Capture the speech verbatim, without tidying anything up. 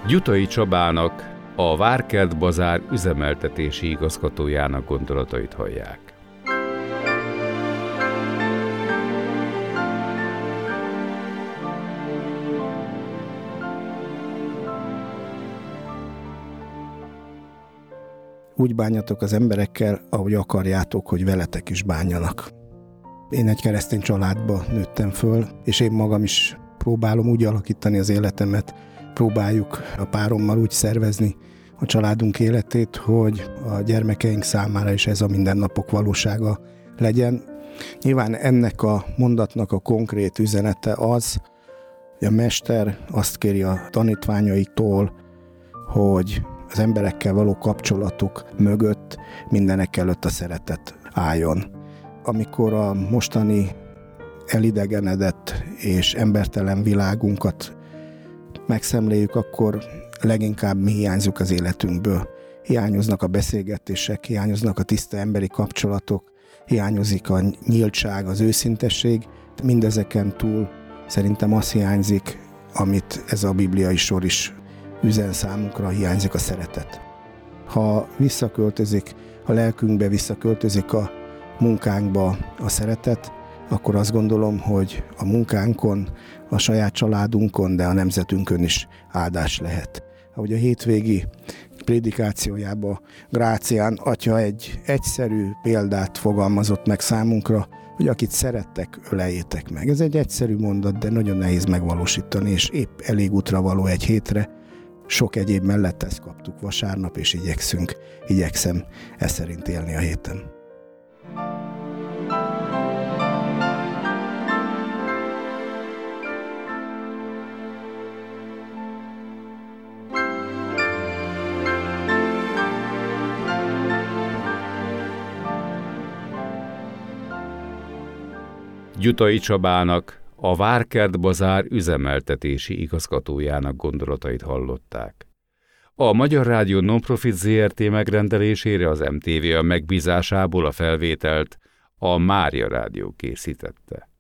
Gyutai Csabának, a Várkert Bazár üzemeltetési igazgatójának gondolatait hallják. Úgy bánjatok az emberekkel, ahogy akarjátok, hogy veletek is bánjanak. Én egy keresztény családba nőttem föl, és én magam is próbálom úgy alakítani az életemet, próbáljuk a párommal úgy szervezni a családunk életét, hogy a gyermekeink számára is ez a mindennapok valósága legyen. Nyilván ennek a mondatnak a konkrét üzenete az, hogy a mester azt kéri a tanítványaitól, hogy az emberekkel való kapcsolatuk mögött mindenek előtt a szeretet álljon. Amikor a mostani elidegenedett és embertelen világunkat megszemléljük, akkor leginkább mi hiányzunk az életünkből. Hiányoznak a beszélgetések, hiányoznak a tiszta emberi kapcsolatok, hiányozik a nyíltság, az őszintesség. Mindezeken túl szerintem az hiányzik, amit ez a bibliai sor is üzen számunkra, hiányzik a szeretet. Ha visszaköltözik, a lelkünkbe visszaköltözik a munkánkba a szeretet, akkor azt gondolom, hogy a munkánkon, a saját családunkon, de a nemzetünkön is áldás lehet. Ahogy a hétvégi prédikációjában Grácián atya egy egyszerű példát fogalmazott meg számunkra, hogy akit szerettek, öleljétek meg. Ez egy egyszerű mondat, de nagyon nehéz megvalósítani, és épp elég útra való egy hétre. Sok egyéb mellett ezt kaptuk vasárnap, és igyekszünk, igyekszem e szerint élni a héten. Gyutai Csabának, a Várkert Bazár üzemeltetési igazgatójának gondolatait hallották. A Magyar Rádió Nonprofit zé er té megrendelésére az em té vé a megbízásából a felvételt a Mária Rádió készítette.